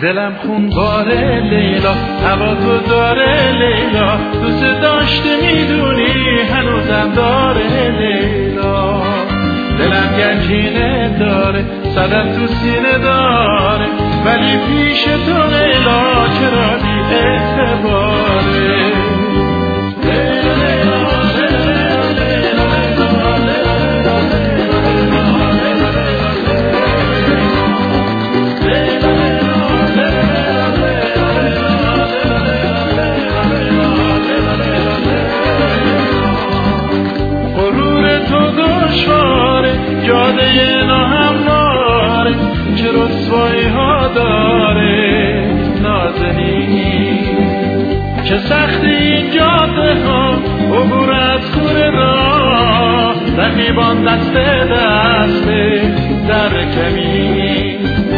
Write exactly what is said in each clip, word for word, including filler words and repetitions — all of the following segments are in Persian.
دلم خون باره لیلا، هوا تو داره لیلا، دوست داشته میدونی هنوزم داره لیلا. دلم گنجینه داره، صدم تو سینه داره، ولی پیش تو لیلا چرا بی اعتباره. جاده ناهمواره چه رسوایی ها داره نازنین، چه سخت این جاده ها عبور از کوره راه، رقیبان دست دست در کمین.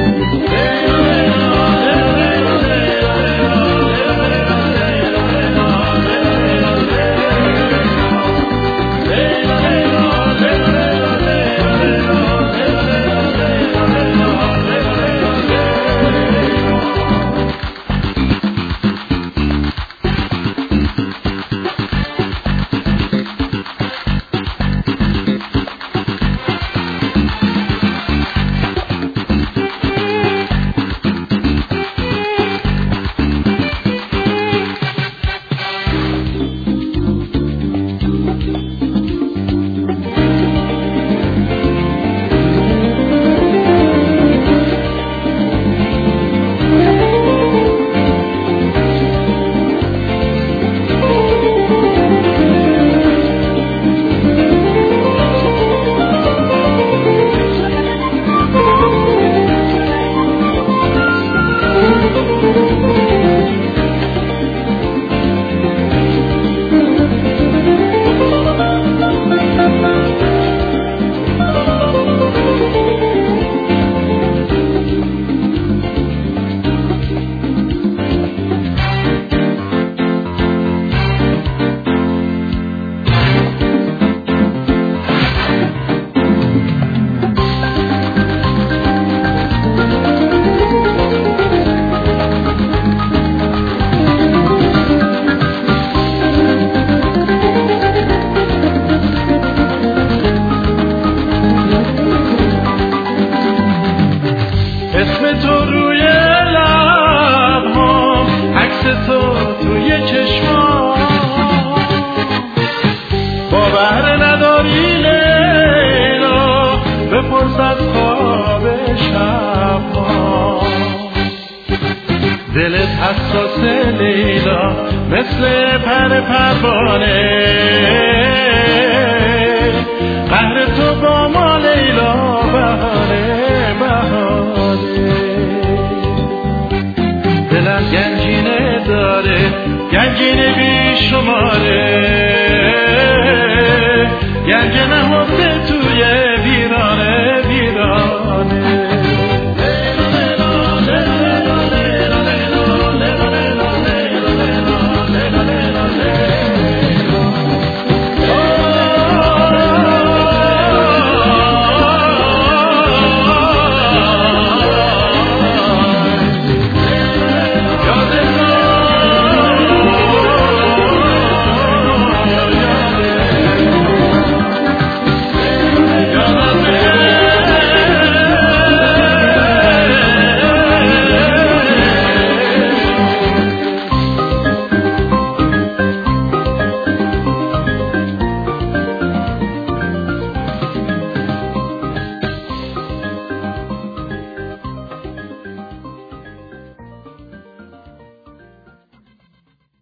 دلت حساس لیلا مثل پر پروانه، قهر تو با ما لیلا بهانه بهانه. دلم گنجینه داره، گنجینه بی شماره، گنج نهفته